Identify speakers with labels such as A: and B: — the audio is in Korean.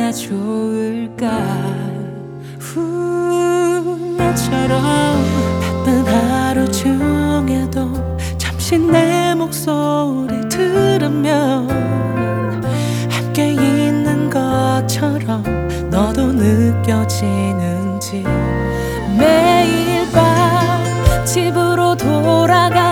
A: 얼마나 좋을까. 나처럼 바쁜 하루 중에도 잠시 내 목소리 들으면 함께 있는 것처럼 너도 느껴지는지. 매일 밤 집으로 돌아가